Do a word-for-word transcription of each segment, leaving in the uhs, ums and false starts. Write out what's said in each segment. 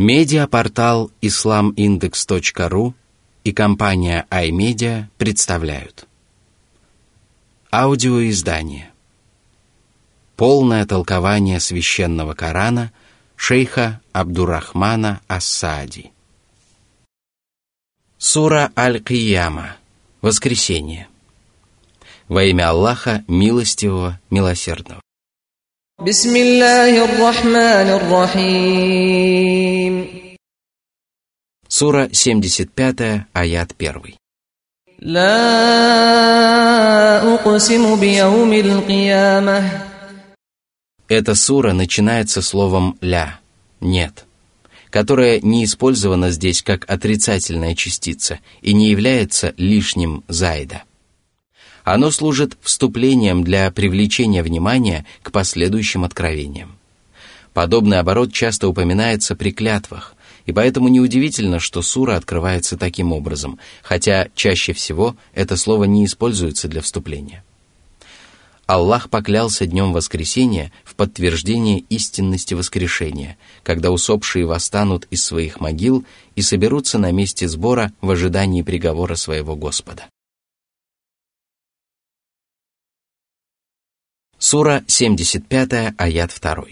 Медиапортал ислам индекс точка ру и компания iMedia представляют аудиоиздание «Полное толкование священного Корана» шейха Абдуррахмана ас-Саади. Сура Аль-Кияма. Воскресение. Во имя Аллаха, милостивого, милосердного. Бисмиллахир-рахманир-рахим. Сура семьдесят пять, аят один. Ла уqsimu бияумил қиямах. Эта сура начинается словом «ля» — «нет», которое не использовано здесь как отрицательная частица и не является лишним зайда. Оно служит вступлением для привлечения внимания к последующим откровениям. Подобный оборот часто упоминается при клятвах, и поэтому неудивительно, что сура открывается таким образом, хотя чаще всего это слово не используется для вступления. Аллах поклялся днем воскресения в подтверждение истинности воскрешения, когда усопшие восстанут из своих могил и соберутся на месте сбора в ожидании приговора своего Господа. Сура семьдесят пять, аят два.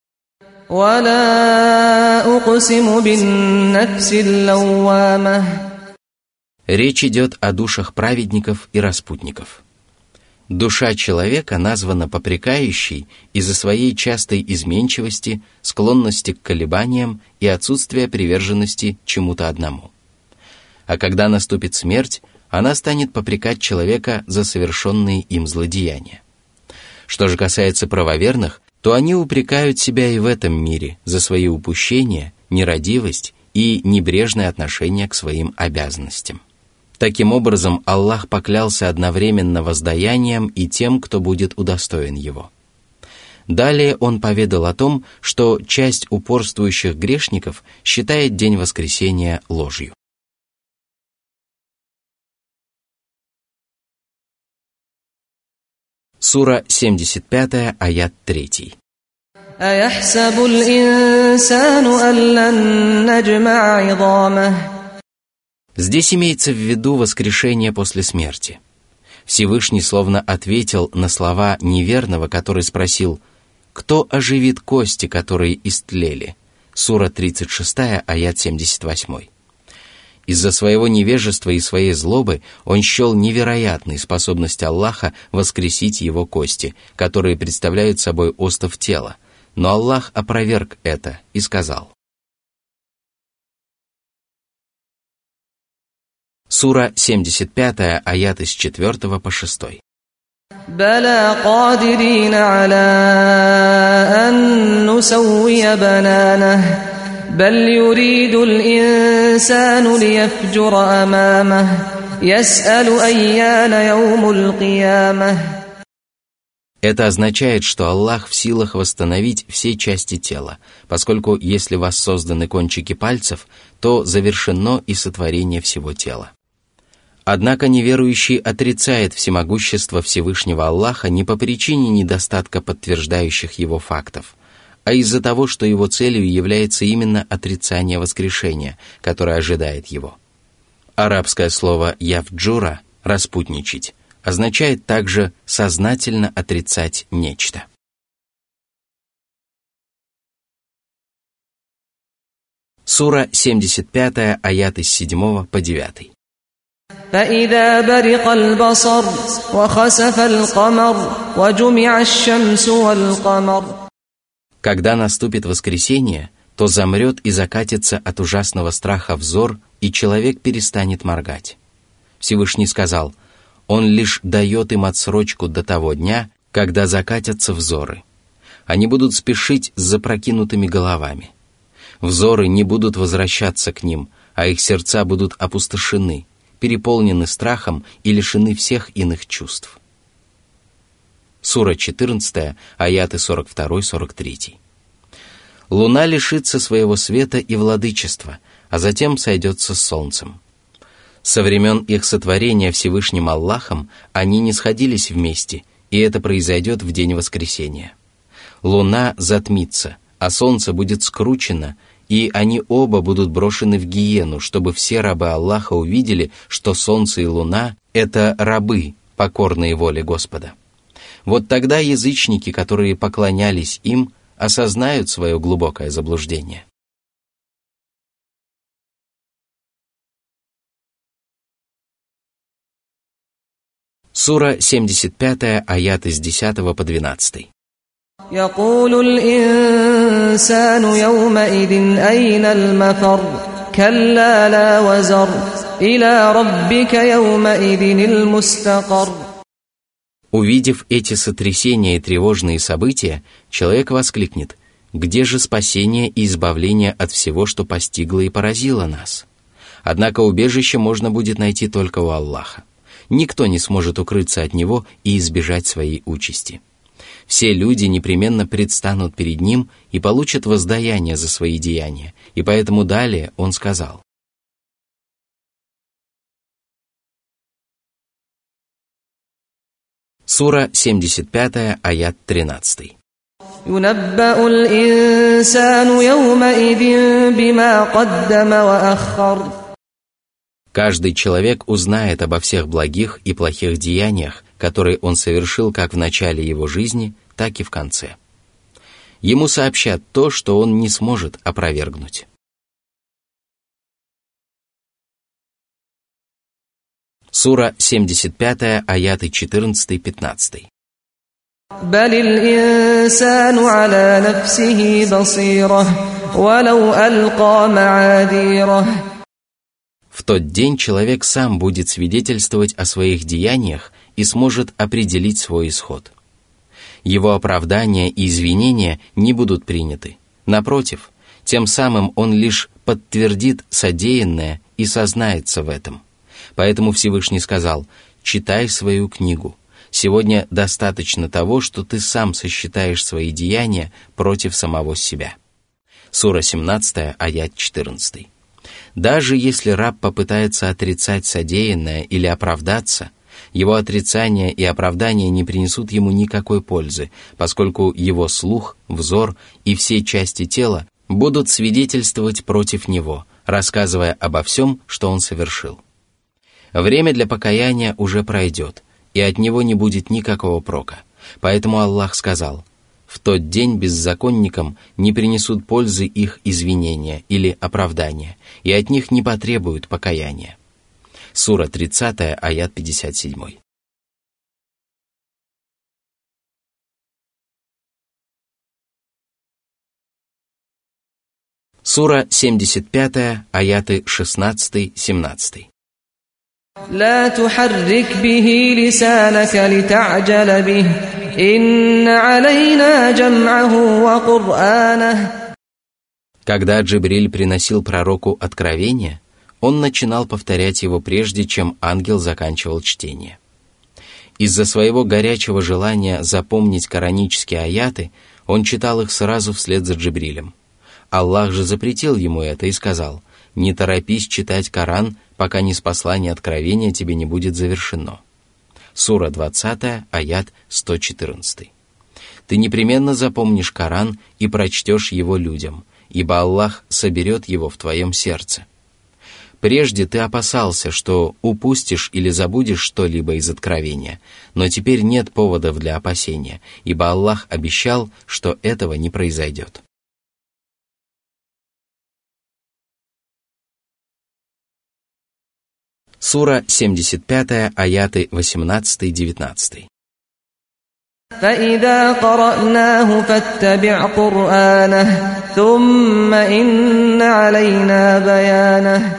«Вала уqsimu бин-нафсил лаввамах». Речь идет о душах праведников и распутников. Душа человека названа попрекающей из-за своей частой изменчивости, склонности к колебаниям и отсутствия приверженности чему-то одному. А когда наступит смерть, она станет попрекать человека за совершенные им злодеяния. Что же касается правоверных, то они упрекают себя и в этом мире за свои упущения, нерадивость и небрежное отношение к своим обязанностям. Таким образом, Аллах поклялся одновременно воздаянием и тем, кто будет удостоен его. Далее Он поведал о том, что часть упорствующих грешников считает день воскресения ложью. Сура семьдесят пять, аят три. «Аяхсабу л-инсану аллан наджма'а идамах». Здесь имеется в виду воскрешение после смерти. Всевышний словно ответил на слова неверного, который спросил: «Кто оживит кости, которые истлели?» Сура тридцать шесть, аят семьдесят восемь. Из-за своего невежества и своей злобы он счел невероятной способность Аллаха воскресить его кости, которые представляют собой остов тела. Но Аллах опроверг это и сказал. Сура семьдесят пять, аяты с четвёртого по шестой. «Бала кадирина аля ан нусаввия бананах, бал юриду л-инсану лияфджура амамах, яс'алу айяна яумул киямах». Это означает, что Аллах в силах восстановить все части тела, поскольку если воссозданы кончики пальцев, то завершено и сотворение всего тела. Однако неверующий отрицает всемогущество Всевышнего Аллаха не по причине недостатка подтверждающих его фактов, а из-за того, что его целью является именно отрицание воскрешения, которое ожидает его. Арабское слово «явджура» — «распутничать» означает также сознательно отрицать нечто. Сура семьдесят пять, аяты с седьмого по девятый. فإذا برق البصر وخسف القمر وجمع الشمس والقمر. Когда наступит воскресение, то замрет и закатится от ужасного страха взор, и человек перестанет моргать. Всевышний сказал: Он лишь дает им отсрочку до того дня, когда закатятся взоры. Они будут спешить с запрокинутыми головами. Взоры не будут возвращаться к ним, а их сердца будут опустошены, переполнены страхом и лишены всех иных чувств. Сура четырнадцать, аяты сорок два сорок три. Луна лишится своего света и владычества, а затем сойдется с солнцем. Со времен их сотворения Всевышним Аллахом они не сходились вместе, и это произойдет в день воскресения. Луна затмится, а солнце будет скручено, и они оба будут брошены в гиену, чтобы все рабы Аллаха увидели, что солнце и луна – это рабы, покорные воле Господа. Вот тогда язычники, которые поклонялись им, осознают свое глубокое заблуждение. Сура семьдесят пять, аяты с десятого по двенадцатый. يقول الإنسان يومئذ أين المفر كلا لا وزر إلى ربك يومئذ المستقر. Увидев эти сотрясения и тревожные события, человек воскликнет: «Где же спасение и избавление от всего, что постигло и поразило нас?» Однако убежище можно будет найти только у Аллаха. Никто не сможет укрыться от Него и избежать своей участи. Все люди непременно предстанут перед Ним и получат воздаяние за свои деяния, и поэтому далее Он сказал: Сура семьдесят пять, аят тринадцатый. ينبأ الإنسان يومئذ بما قدم وأخر. Каждый человек узнает обо всех благих и плохих деяниях, которые он совершил как в начале его жизни, так и в конце. Ему сообщат то, что он не сможет опровергнуть. Сура семьдесят пять, аяты четырнадцатый-пятнадцатый. بل الإنسان على نفسه بصيرة ولو ألقى معاذيره. В тот день человек сам будет свидетельствовать о своих деяниях и сможет определить свой исход. Его оправдания и извинения не будут приняты. Напротив, тем самым он лишь подтвердит содеянное и сознается в этом. Поэтому Всевышний сказал: «Читай свою книгу. Сегодня достаточно того, что ты сам сосчитаешь свои деяния против самого себя». Сура семнадцать, аят четырнадцатый. Даже если раб попытается отрицать содеянное или оправдаться, его отрицание и оправдание не принесут ему никакой пользы, поскольку его слух, взор и все части тела будут свидетельствовать против него, рассказывая обо всем, что он совершил. Время для покаяния уже пройдет, и от него не будет никакого прока. Поэтому Аллах сказал: «В тот день беззаконникам не принесут пользы их извинения или оправдания, и от них не потребуют покаяния». Сура тридцать, аят пятьдесят семь. Сура семьдесят пять, аяты шестнадцать-семнадцать. لا تحرك به لسانك لتعجل به إن علينا جمعه وقرآنه. Когда Джибриль приносил пророку откровение, он начинал повторять его прежде, чем ангел заканчивал чтение. Из-за своего горячего желания запомнить коранические аяты, он читал их сразу вслед за Джибрилем. Аллах же запретил ему это и сказал: «Не торопись читать Коран, пока ниспослание откровения тебе не будет завершено». Сура двадцать, аят сто четырнадцать. Ты непременно запомнишь Коран и прочтешь его людям, ибо Аллах соберет его в твоем сердце. Прежде ты опасался, что упустишь или забудешь что-либо из откровения, но теперь нет поводов для опасения, ибо Аллах обещал, что этого не произойдет. Сура семьдесят пять, аяты восемнадцать-девятнадцать. فإذا قرأناه فاتبع قرآنه ثم إن علينا بيانه.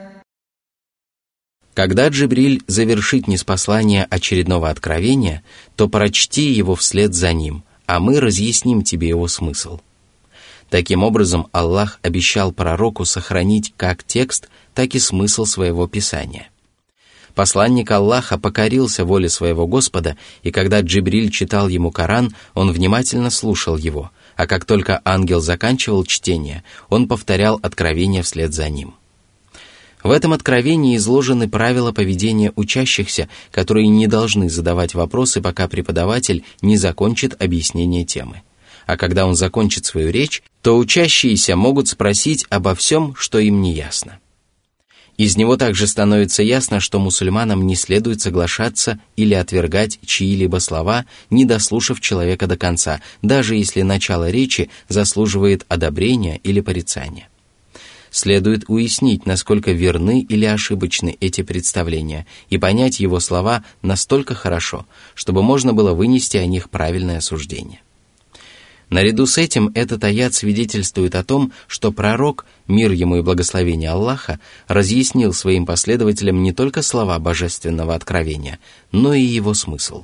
Когда Джибриль завершит ниспослание очередного откровения, то прочти его вслед за ним, а мы разъясним тебе его смысл. Таким образом, Аллах обещал пророку сохранить как текст, так и смысл своего писания. Посланник Аллаха покорился воле своего Господа, и когда Джибриль читал ему Коран, он внимательно слушал его, а как только ангел заканчивал чтение, он повторял откровение вслед за ним. В этом откровении изложены правила поведения учащихся, которые не должны задавать вопросы, пока преподаватель не закончит объяснение темы. а когда он закончит свою речь, то учащиеся могут спросить обо всем, что им не ясно. Из него также становится ясно, что мусульманам не следует соглашаться или отвергать чьи-либо слова, не дослушав человека до конца, даже если начало речи заслуживает одобрения или порицания. Следует уяснить, насколько верны или ошибочны эти представления, и понять его слова настолько хорошо, чтобы можно было вынести о них правильное суждение. Наряду с этим этот аят свидетельствует о том, что пророк, мир ему и благословение Аллаха, разъяснил своим последователям не только слова божественного откровения, но и его смысл.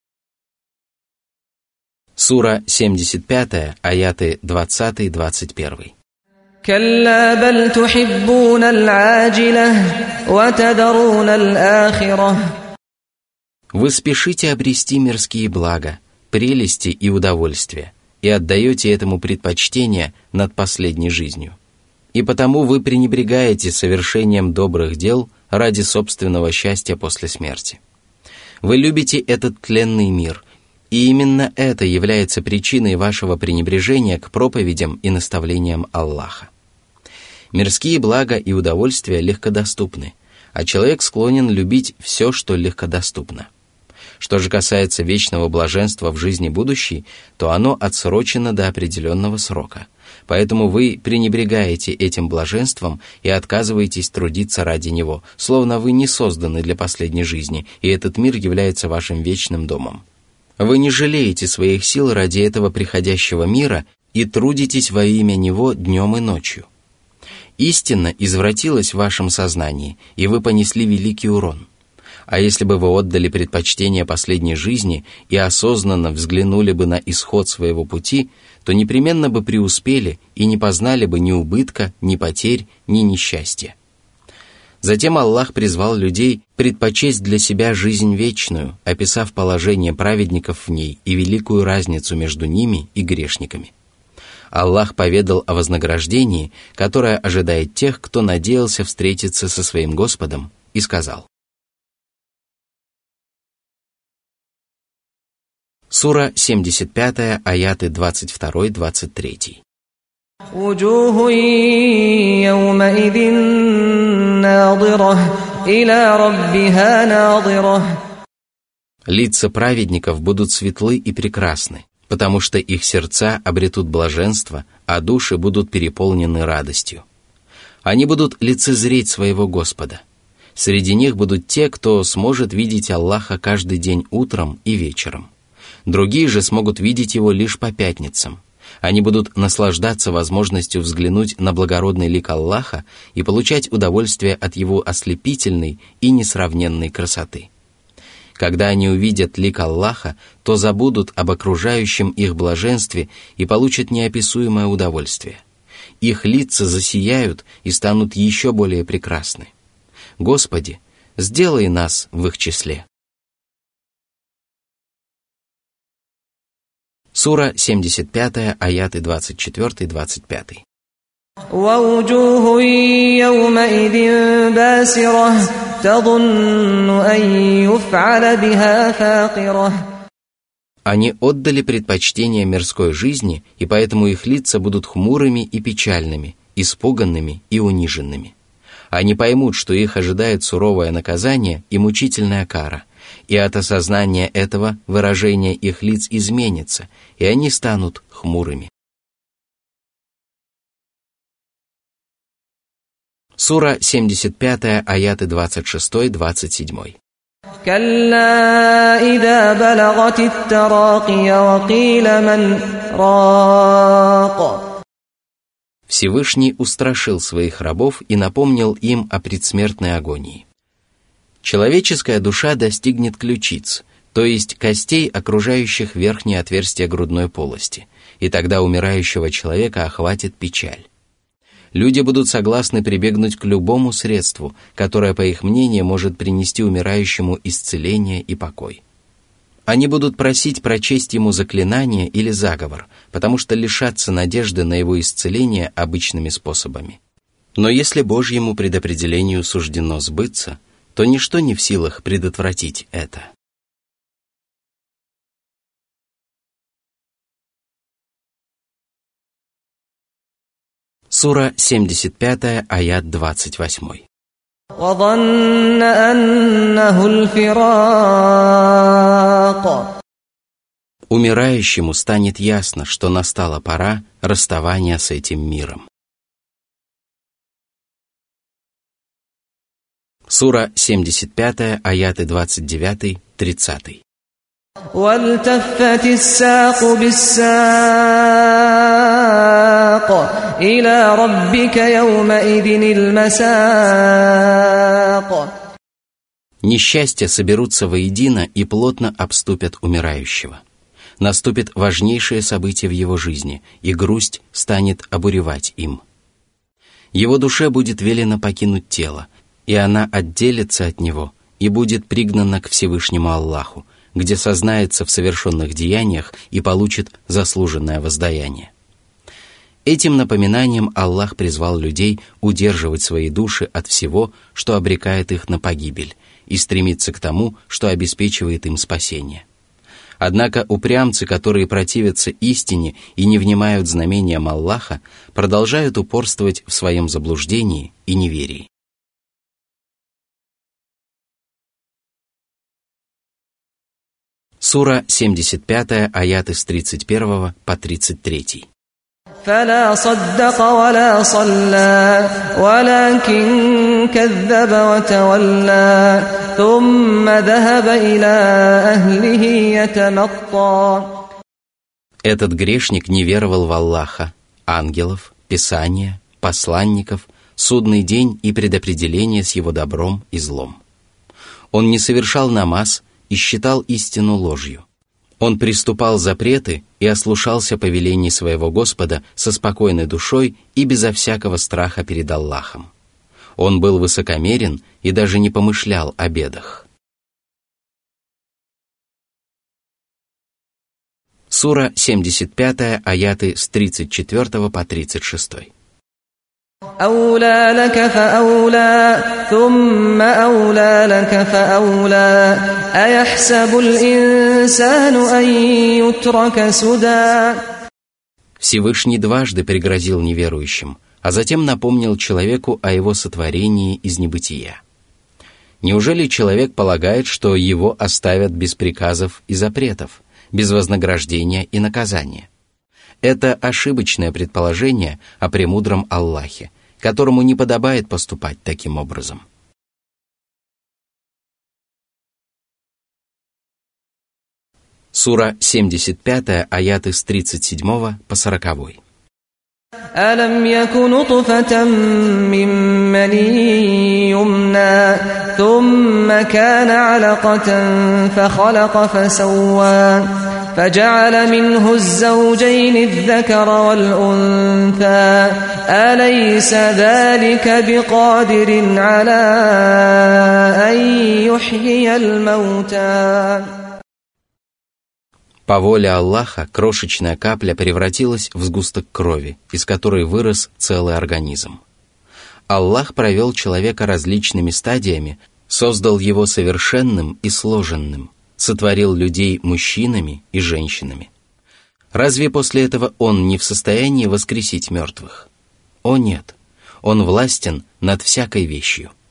Сура семьдесят пять, аяты двадцать-двадцать один. كلا بل تحبون العاجلة وتذرون الآخرة. Вы спешите обрести мирские блага, прелести и удовольствия, и отдаете этому предпочтение над последней жизнью. И потому вы пренебрегаете совершением добрых дел ради собственного счастья после смерти. Вы любите этот тленный мир, и именно это является причиной вашего пренебрежения к проповедям и наставлениям Аллаха. Мирские блага и удовольствия легкодоступны, а человек склонен любить все, что легкодоступно. Что же касается вечного блаженства в жизни будущей, то оно отсрочено до определенного срока. Поэтому вы пренебрегаете этим блаженством и отказываетесь трудиться ради него, словно вы не созданы для последней жизни, и этот мир является вашим вечным домом. Вы не жалеете своих сил ради этого приходящего мира и трудитесь во имя него днем и ночью. Истина извратилась в вашем сознании, и вы понесли великий урон. А если бы вы отдали предпочтение последней жизни и осознанно взглянули бы на исход своего пути, то непременно бы преуспели и не познали бы ни убытка, ни потерь, ни несчастья. Затем Аллах призвал людей предпочесть для себя жизнь вечную, описав положение праведников в ней и великую разницу между ними и грешниками. Аллах поведал о вознаграждении, которое ожидает тех, кто надеялся встретиться со своим Господом, и сказал. Сура семьдесят пять, аяты двадцать два - двадцать три. وجوه يومئذ ناظرة إلى ربها ناظرة. Лица праведников будут светлы и прекрасны, потому что их сердца обретут блаженство, а души будут переполнены радостью. Они будут лицезреть своего Господа. Среди них будут те, кто сможет видеть Аллаха каждый день утром и вечером. Другие же смогут видеть его лишь по пятницам. Они будут наслаждаться возможностью взглянуть на благородный лик Аллаха и получать удовольствие от его ослепительной и несравненной красоты. Когда они увидят лик Аллаха, то забудут об окружающем их блаженстве и получат неописуемое удовольствие. Их лица засияют и станут еще более прекрасны. Господи, сделай нас в их числе. Сура семьдесят пять, аяты двадцать четыре - двадцать пять. ووجوه يومئذ باسرة تظن أن يفعل بها فاقرة. Они отдали предпочтение мирской жизни, и поэтому их лица будут хмурыми и печальными, испуганными и униженными. Они поймут, что их ожидает суровое наказание и мучительная кара, и от осознания этого выражение их лиц изменится, и они станут хмурыми. Сура семьдесят пять, аяты двадцать шесть - двадцать семь. كلا إذا بلغت التراقي وقيل من راق. Всевышний устрашил своих рабов и напомнил им о предсмертной агонии. Человеческая душа достигнет ключиц, то есть костей, окружающих верхнее отверстие грудной полости, и тогда умирающего человека охватит печаль. Люди будут согласны прибегнуть к любому средству, которое, по их мнению, может принести умирающему исцеление и покой. Они будут просить прочесть ему заклинание или заговор, потому что лишатся надежды на его исцеление обычными способами. Но если Божьему предопределению суждено сбыться, то ничто не в силах предотвратить это. Сура семьдесят пять, аят двадцать восемь. وظن أنه الفراق. Умирающему станет ясно, что настала пора расставания с этим миром. Сура семьдесят пять, аяты двадцать девять тридцать. والتفت الساق بالساق إلى ربك يومئذ المساق. Несчастья соберутся воедино и плотно обступят умирающего. Наступит важнейшее событие в его жизни, и грусть станет обуревать им. Его душе будет велено покинуть тело, и она отделится от него и будет пригнана к Всевышнему Аллаху, где сознается в совершенных деяниях и получит заслуженное воздаяние. Этим напоминанием Аллах призвал людей удерживать свои души от всего, что обрекает их на погибель, и стремиться к тому, что обеспечивает им спасение. Однако упрямцы, которые противятся истине и не внимают знамениям Аллаха, продолжают упорствовать в своем заблуждении и неверии. Сура семьдесят пять, аяты с тридцать один по тридцать три. فلا صدق ولا صلى ولكن كذب وتولى ثم ذهب إلى أهله يتمطى. Этот грешник не веровал в Аллаха, ангелов, Писания, посланников, судный день и предопределение с его добром и злом. Он не совершал намаз и считал истину ложью. Он приступал запреты и ослушался повелений своего Господа со спокойной душой и безо всякого страха перед Аллахом. Он был высокомерен и даже не помышлял о бедах. Сура семьдесят пять, аяты с тридцать четыре по тридцать шесть. أولى لك فأولى ثم أولى لك فأولى أيحسب الإنسان أن يترك سدى. Всевышний дважды пригрозил неверующим, а затем напомнил человеку о его сотворении из небытия. Неужели человек полагает, что его оставят без приказов и запретов, без вознаграждения и наказания? Это ошибочное предположение о премудром Аллахе, которому не подобает поступать таким образом. Сура семьдесят пять, аяты с тридцать семь по сорок. ألم يك نطفة من مني يمنى ثم كان علقة فخلق فسوى فجعل منه الزوجين الذكر والأنثى أليس ذلك بقادر على أن يحيي الموتى. По воле Аллаха крошечная капля превратилась в сгусток крови, из которой вырос целый организм. Аллах провел человека различными стадиями, создал его совершенным и сложенным, сотворил людей мужчинами и женщинами. Разве после этого Он не в состоянии воскресить мертвых? О нет, Он властен над всякой вещью.